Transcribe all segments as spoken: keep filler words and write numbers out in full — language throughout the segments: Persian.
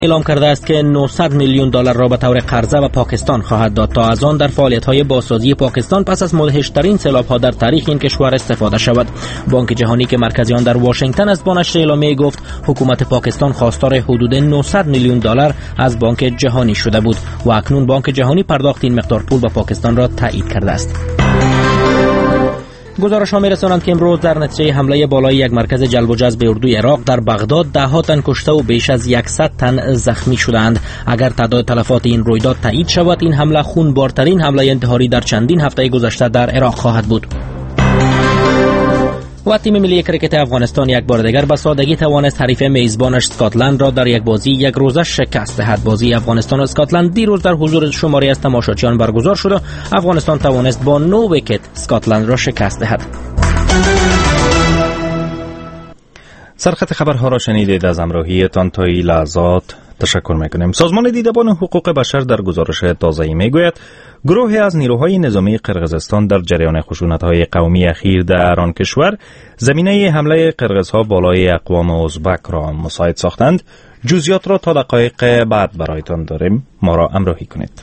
اعلام کرده است که نهصد میلیون دلار را به طور قرضه به پاکستان خواهد داد تا از آن در فعالیت‌های بازسازی پاکستان پس از مدهش‌ترین سیلاب‌ها در تاریخ این کشور استفاده شود. بانک جهانی که مرکز آن در واشنگتن است با نشر اعلامیه گفت حکومت پاکستان خواستار حدود نهصد میلیون دلار از بانک جهانی شده بود و اکنون بانک جهانی پرداخت این مقدار پول به پاکستان را تایید کرده است. گزارش‌ها می‌رسانند که امروز در نتیجه حمله بالای یک مرکز جلب و جذب اردوی عراق در بغداد ده ها تن کشته و بیش از صد تن زخمی شدند. اگر تعداد تلفات این رویداد تایید شود این حمله خونبارترین حمله انتحاری در چندین هفته گذشته در عراق خواهد بود. و تیم ملی کرکت افغانستان یک بار دیگر به سادگی توانست حریف میزبانش اسکاتلند را در یک بازی یک روزه شکست دهد. بازی افغانستان و اسکاتلند دیروز در حضور شماری از تماشاچیان برگزار شد و افغانستان توانست با نه ویکت اسکاتلند را شکست دهد. سرخط خبرها را شنیدید. از همراهیتان تا این لحظات تشکر میکنیم. سازمان دیدبان حقوق بشر در گزارش تازه‌ای میگوید گروهی از نیروهای نظامی قرقیزستان در جریان خشونت‌های قومی اخیر در آن کشور زمینه حمله قرقیزها بالای اقوام ازبک را مساعد ساختند. جزئیات را تا دقایق بعد برایتان داریم، ما را همراهی کنید.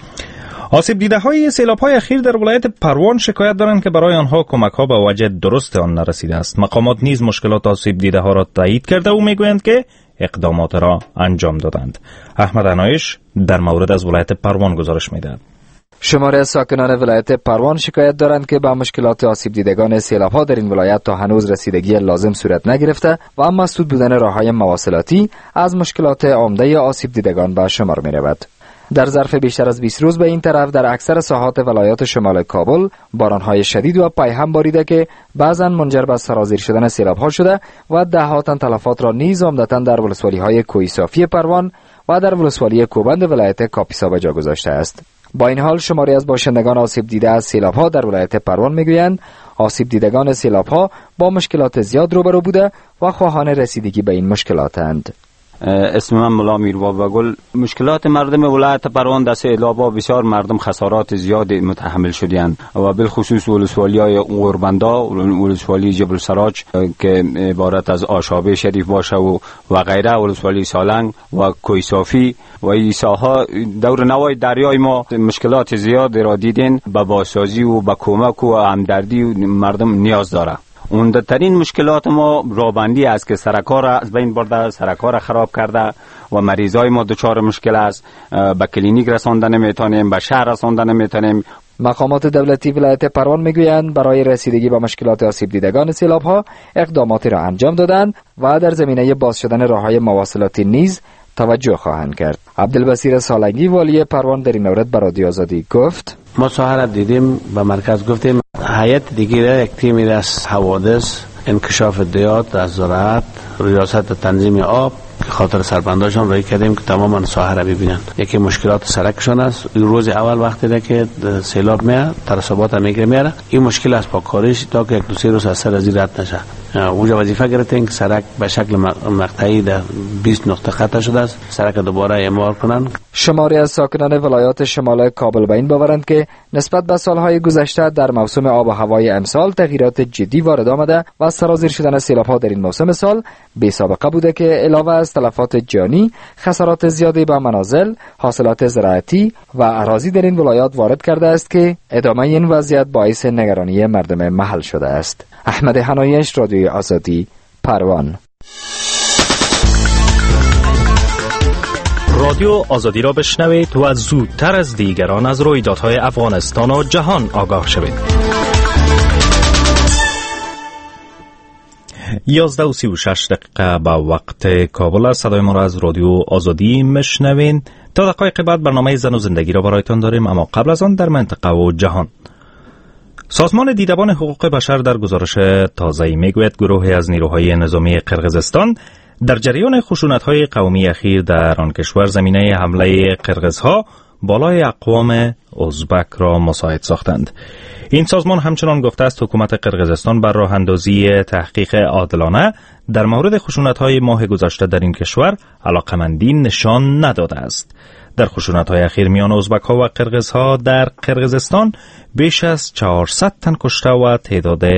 آسیب دیده های سیلاب های اخیر در ولایت پروان شکایت دارند که برای آنها کمک ها به وجه درست آن نرسیده است. مقامات نیز مشکلات آسیب دیده ها را تایید کرده و میگویند که اقدامات را انجام دادند. احمد عنایش در مورد از ولایت پروان گزارش میدهد. شماری از ساکنان ولایت پروان شکایت دارند که با مشکلات آسیب دیدگان سیلاب‌ها در این ولایت تا هنوز رسیدگی لازم صورت نگرفته و اما مسدود بودن راه‌های مواصلاتی از مشکلات عمده آسیب دیدگان به شمار می‌رود. در ظرف بیشتر از بیست روز به این طرف در اکثر ساحات ولایات شمال کابل باران‌های شدید و پیهم باریده که بعضاً منجر به سرازیر شدن سیلاب‌ها شده و ده تن تلفات را نیز عمدتاً در ولسوالی‌های کوهی صافی پروان و در ولسوالی کوبند ولایت کاپیسا به جا گذاشته است. با این حال شماری از باشندگان آسیب دیده از سیلاب‌ها در ولایت پروان میگویند آسیب دیدگان سیلاب‌ها با مشکلات زیاد روبرو بوده و خواهان رسیدگی به این مشکلاتند. اسم من ملا میرباب گل. مشکلات مردم ولایت پروان در سیلاب‌ها بسیار مردم خسارات زیاد متحمل شدند و بالخصوص ولسوالی‌های غوربندا، ولسوالی جبل سراج که عبارت از آشابه شریف باشه و و غیره، ولسوالی سالنگ و کوی صافی و ایساها دور نوای دریای ما مشکلات زیاد را دیدین. به بازسازی و به کمک و همدردی مردم نیاز داره. عمده‌ترین مشکلات ما رابندی است که سرکار از بین برده، سرکار خراب کرده و مریضای ما دچار مشکل است. به کلینیک رساندن نمیتونیم، به شهر رساندن نمیتونیم. مقامات دولتی ولایت پروان میگویند برای رسیدگی به مشکلات آسیب دیدگان سیلاب‌ها اقداماتی را انجام دادند و در زمینه باز شدن راه‌های مواصلاتی نیز توجه خواهند کرد. عبدالبصیر سالنگی والی پروان در این مورد به رادیو آزادی گفت: ما ساحل دیدیم، به مرکز گفتیم هیئت دیگه یک تیمی از حوادث، انکشاف دیات از زراعت، ریاست تنظیم آب که خاطر سربنداشان رای کردیم که تماما ساحل را ببینن. یکی مشکلات سرکشان است. روز اول وقتی ده که سیلاب میاد ترسبات میگیره میاره، این مشکل است پاکاریش تا که یک دو سه روز از سر از رد نشه. اونجا وظیفه گرفتیم که سرک به شکل مقطعی در بیست نقطه قطع شده است، سرک دوباره اعمار کنن. شماری از ساکنان ولایات شمال کابل به این باورند که نسبت به سالهای گذشته در موسم آب و هوای امسال تغییرات جدی وارد آمده و سرازیر شدن سیلاب‌ها در این موسم سال بی سابقه بوده که علاوه از تلفات جانی، خسارات زیادی به منازل، حاصلات زراعتی و اراضی در این ولایات وارد کرده است که ادامه این وضعیت باعث نگرانی مردم محل شده است. احمد عنایش، رادیوی آزادی، پروان. رادیو آزادی را بشنوید و زودتر از دیگران از رویدادهای افغانستان و جهان آگاه شوید. یازده و سی و شش دقیقه به وقت کابل است. صدای ما را از رادیو آزادی میشنوین. تا دقایق بعد برنامه زن و زندگی را برایتان داریم، اما قبل از آن در منطقه و جهان. سازمان دیدبان حقوق بشر در گزارش تازه‌ای میگوید گروهی از نیروهای نظامی قرقیزستان در جریان خشونت‌های قومی اخیر در آن کشور زمینه حمله قرقیزها بالای اقوام ازبک را مساعد ساختند. این سازمان همچنان گفته است حکومت قرقیزستان بر راه اندازی تحقیق عادلانه در مورد خشونت‌های ماه گذشته در این کشور علاقمندی نشان نداده است. در خشونت‌های اخیر میان ازبک‌ها و قرقیزها در قرقیزستان بیش از چهارصد تن کشته و تعداد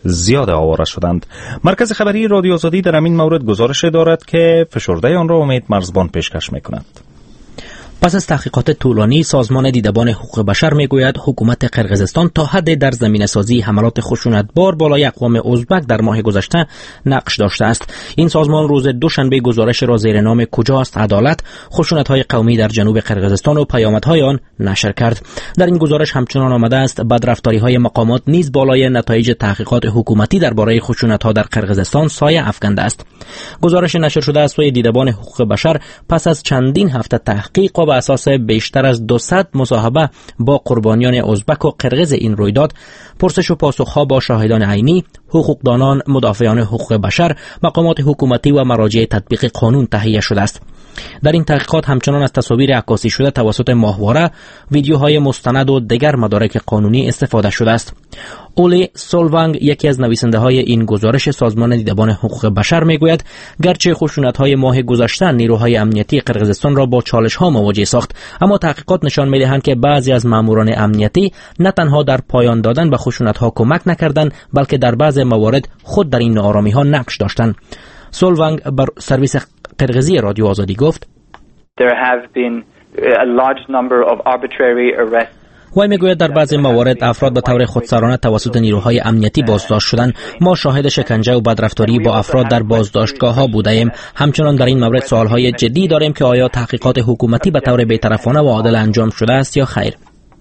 زیاد آواره شدند. مرکز خبری رادیو آزادی در همین مورد گزارش دارد که فشرده آن را امید مرزبان پیشکش می‌کند. پس از تحقیقات طولانی، سازمان دیدبان حقوق بشر میگوید حکومت قرقیزستان تا حد در زمینه سازی حملات خشونتبار بالای اقوام ازبک در ماه گذشته نقش داشته است. این سازمان روز دوشنبه گزارش را زیر نام کجاست عدالت، خشونت‌های قومی در جنوب قرقیزستان و پیامدهای آن نشر کرد. در این گزارش همچنان آمده است بدرفتاری‌های مقامات نیز بالای نتایج تحقیقات حکومتی درباره خشونت‌ها در قرقیزستان سایه افکنده است. گزارش نشر شده از سوی دیدبان حقوق بشر پس از چندین هفته تحقیق و بر اساس بیشتر از دویست مصاحبه با قربانیان ازبک و قرقیز این رویداد، پرسش و پاسخها با شاهدان عینی، حقوقدانان، مدافعان حقوق بشر، مقامات حکومتی و مراجع تطبیق قانون تهیه شده است. در این تحقیقات همچنان از تصاویر عکاسی شده توسط ماهواره، ویدیوهای مستند و دیگر مدارک قانونی استفاده شده است. اولی سولوانگ، یکی از نویسنده های این گزارش سازمان دیدبان حقوق بشر، میگوید گرچه خشونت‌های ماه گذشته نیروهای امنیتی قرقیزستان را با چالش‌ها مواجه ساخت، اما تحقیقات نشان می‌دهند که بعضی از ماموران امنیتی نه تنها در پایان دادن به خشونت‌ها کمک نکردند، بلکه در بعضی موارد خود در این ناآرامی‌ها نقش داشتند. سولوانگ بر سرویس قرقیزی رادیو آزادی گفت: There have been a large number of arbitrary arrests. وی میگوید در بعضی موارد افراد به طور خودسرانه توسط نیروهای امنیتی بازداشت شدند. ما شاهد شکنجه و بدرفتاری با افراد در بازداشتگاه ها بوده ایم. همچنان در این مورد سوالهای جدی داریم که آیا تحقیقات حکومتی به طور بی‌طرفانه و عادل انجام شده است یا خیر.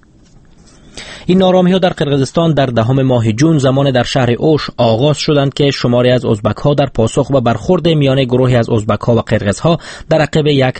این نارامی‌ها در قرقیزستان در دهم ماه جون زمان در شهر اوش آغاز شدند که شماری از ازبک‌ها در پاسخ به برخورد میان گروهی از ازبک‌ها و قرقیزها در عقب یک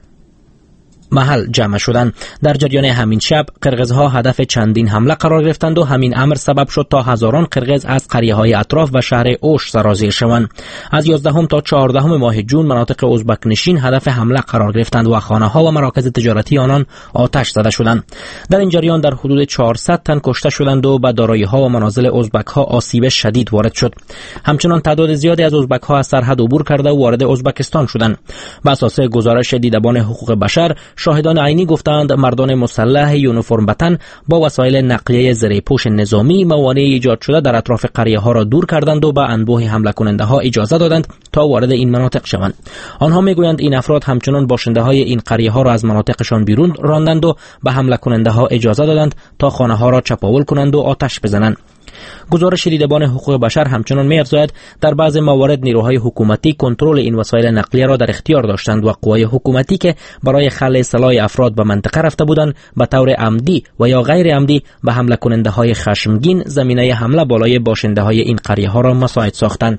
محل جمع شدند. در جریان همین شب قرقیزها هدف چندین حمله قرار گرفتند و همین امر سبب شد تا هزاران قرقیز از قریه‌های اطراف و شهر اوش سرازیر شوند. از یازدهم تا چهاردهم ماه جون مناطق ازبک نشین هدف حمله قرار گرفتند و خانه‌ها و مراکز تجارتی آنان آتش زده شدند. در این جریان در حدود چهارصد تن کشته شدند و به دارایی‌ها و منازل ازبک‌ها آسیب شدید وارد شد. همچنان تعداد زیادی از ازبک‌ها از سرحد عبور کرده و وارد ازبکستان شدند. بر اساس گزارش دیدبان حقوق بشر، شاهدان عینی گفتند مردان مسلح یونیفرم بتن با وسایل نقلیه زیرپوش نظامی موانع ایجاد شده در اطراف قریه ها را دور کردند و به انبوه حمله کننده ها اجازه دادند تا وارد این مناطق شوند. آنها میگویند این افراد همچنان باشنده های این قریه ها را از مناطقشان بیرون راندند و به حمله کننده ها اجازه دادند تا خانه ها را چپاول کنند و آتش بزنند. گزارش دیدبان حقوق بشر همچنان می‌افزاید در بعضی موارد نیروهای حکومتی کنترل این وسایل نقلیه را در اختیار داشتند و قوای حکومتی که برای خلع سلاح افراد به منطقه رفته بودند به طور عمدی و یا غیر عمدی به حمله کننده های خشمگین زمینه حمله بالای باشنده های این قریه ها را مساعد ساختند.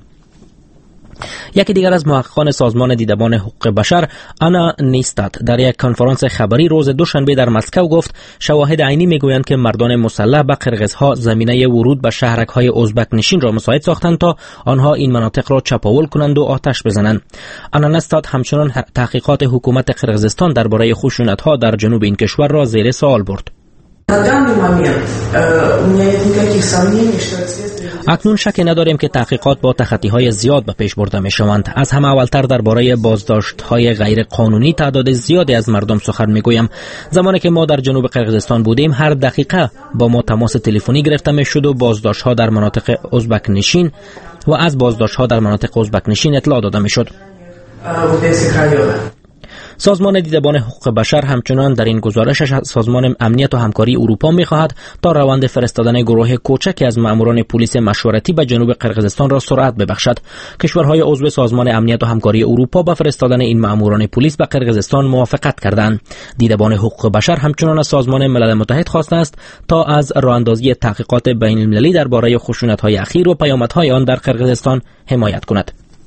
یکی دیگر از محققان سازمان دیدبان حقوق بشر، آنا نیستات، در یک کنفرانس خبری روز دوشنبه در مسکو گفت شواهد عینی میگویند که مردان مسلح به قرقیزها زمینه ورود به شهرک‌های ازبک نشین را مساعد ساختند تا آنها این مناطق را چپاول کنند و آتش بزنند. آنا نیستات همچنان تحقیقات حکومت قرقیزستان درباره خشونت‌ها در جنوب این کشور را زیر سوال برد. اکنون شکی نداریم که تحقیقات با تخطی‌های زیاد به پیش برده می‌شوند. از همه اولتر درباره بازداشت‌های غیر قانونی تعداد زیادی از مردم سخن می‌گویم. زمانی که ما در جنوب قرقیزستان بودیم هر دقیقه با ما تماس تلفنی گرفته می‌شد و بازداشت‌ها در مناطق ازبک نشین و از بازداشت‌ها در مناطق ازبک نشین اطلاع داده می‌شد. سازمان دیدبان حقوق بشر همچنان در این گزارشش از سازمان امنیت و همکاری اروپا می‌خواهد تا روند فرستادن گروه کوچکی از ماموران پلیس مشورتی به جنوب قرقیزستان را سرعت ببخشد. کشورهای عضو سازمان امنیت و همکاری اروپا با فرستادن این ماموران پلیس به قرقیزستان موافقت کردند. دیدبان حقوق بشر همچنان از سازمان ملل متحد خواسته است تا از راهاندازی تحقیقات بین‌المللی درباره خشونت‌های اخیر و پیامدهای آن در قرقیزستان حمایت کند.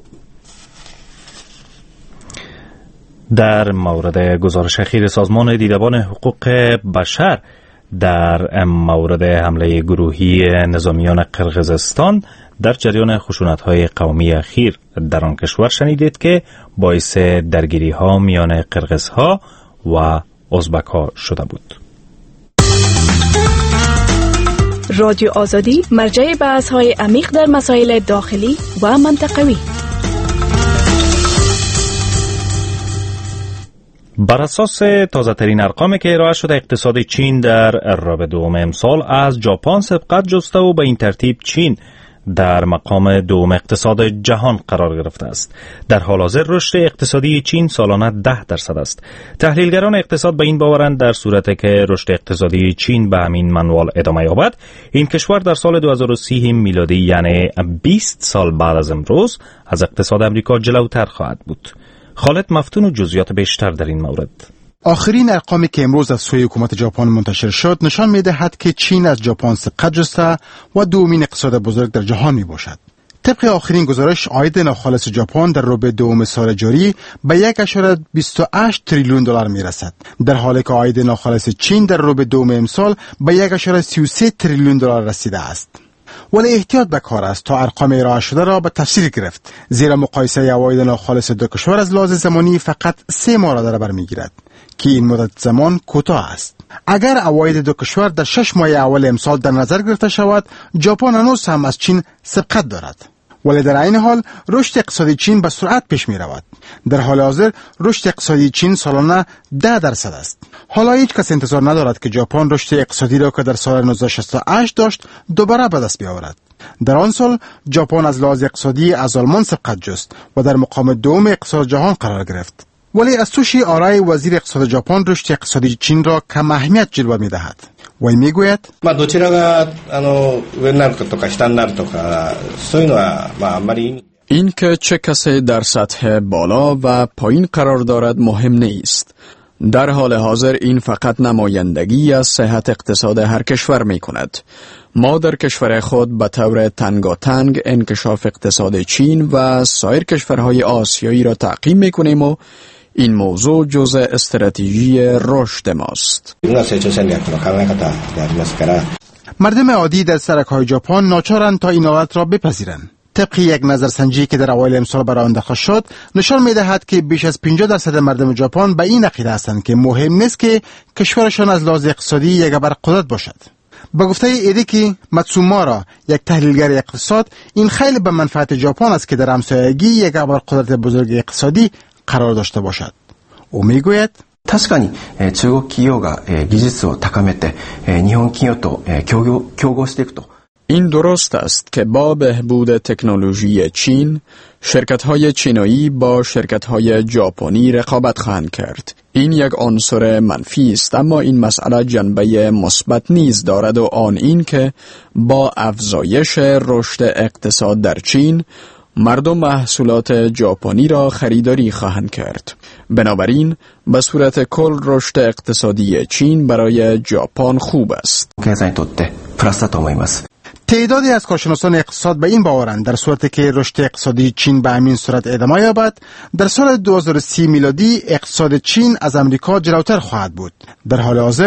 در مورد گزارش اخیر سازمان دیدبان حقوق بشر در مورد حمله گروهی نظامیان قرقیزستان در جریان خشونت‌های قومی اخیر در آن کشور شنیدید که باعث درگیری‌ها میان قرقیزها و ازبک‌ها شده بود. رادیو آزادی مرجع بحث‌های عمیق در مسائل داخلی و منطقوی. بر اساس تازه ترین ارقامی که ارائه شده، اقتصاد چین در ربع دوم امسال از ژاپن سبقت جسته و به این ترتیب چین در مقام دوم اقتصاد جهان قرار گرفته است. در حال حاضر رشد اقتصادی چین سالانه ده درصد است. تحلیلگران اقتصاد به این باورند در صورتی که رشد اقتصادی چین به همین منوال ادامه یابد، این کشور در سال دو هزار و سی میلادی یعنی بیست سال بعد از امروز از اقتصاد امریکا جلوتر خواهد بود. خالد مفتون و جزئیات بیشتر در این مورد. آخرین ارقامی که امروز از سوی حکومت ژاپن منتشر شد نشان می‌دهد که چین از ژاپن سبقت جسته و دومین اقتصاد بزرگ در جهان میباشد. طبق آخرین گزارش، عاید ناخالص ژاپن در ربع دوم سال جاری به یک اشاره بیست و هشت تریلیون دلار میرسد، در حالی که عاید ناخالص چین در ربع دوم امسال به یک اشاره سی و سه تریلیون دلار رسیده است. ولی احتیاط به کار است تا ارقام ارائه شده را به تفسیر گرفت، زیرا مقایسه عواید ناخالص دو کشور از لحاظ زمانی فقط سه ماه را در بر میگیرد که این مدت زمان کوتاه است. اگر عواید دو کشور در شش ماه اول امسال در نظر گرفته شود، ژاپن هنوز هم از چین سبقت دارد. ولی در این حال رشد اقتصادی چین به سرعت پیش می رود. در حال حاضر رشد اقتصادی چین سالانه ده درصد است. حالا هیچ کس انتظار ندارد که ژاپن رشد اقتصادی را که در سال نوزده شصت و هشت داشت دوباره به دست بیاورد. در آن سال ژاپن از لحاظ اقتصادی از آلمان سبقت جست و در مقام دوم اقتصاد جهان قرار گرفت. ولی از سوشی آرای وزیر اقتصاد ژاپن رشد اقتصادی چین را کم اهمیت جلوه می دهد. وی می گوید این که چه کسی در سطح بالا و پایین قرار دارد مهم نیست. در حال حاضر این فقط نمایندگی از صحت اقتصاد هر کشور می کند. ما در کشور خود به طور تنگاتنگ انکشاف اقتصاد چین و سایر کشورهای آسیایی را تعقیب می کنیم و این موضوع جزء استراتژی رشد ماست. مردم عادی در سرک‌های ژاپن ناچارند تا این حالت را بپذیرند. طبق یک نظرسنجی که در اوایل امسال برآورده انداخته شد، نشان می‌دهد که بیش از پنجاه درصد مردم ژاپن به این عقیده هستند که مهم نیست که کشورشان از لحاظ اقتصادی یک ابرقدرت باشد. با گفته ایدیکی ماتسومورا، یک تحلیلگر اقتصاد، این خیلی به منفعت ژاپن است که در همسایگی یک ابرقدرت بزرگ اقتصادی قرار داشته باشد. او میگوید 確かに中国企業が技術を高めて日本企業と協業競合していくと این درست است که با بهبود تکنولوژی چین، شرکت‌های چینایی با شرکت‌های ژاپنی رقابت خواهند کرد. این یک عنصر منفی است، اما این مسئله جنبه مثبت نیز دارد و آن این که با افزایش رشد اقتصاد در چین، مردم محصولات ژاپنی را خریداری خواهند کرد. بنابراین به صورت کل رشد اقتصادی چین برای ژاپن خوب است. تعدادی از کارشناسان اقتصاد به این باورند در صورتی که رشد اقتصادی چین به همین صورت ادامه یابد، در سال دو هزار و سی میلادی اقتصاد چین از امریکا جلوتر خواهد بود. در حال حاضر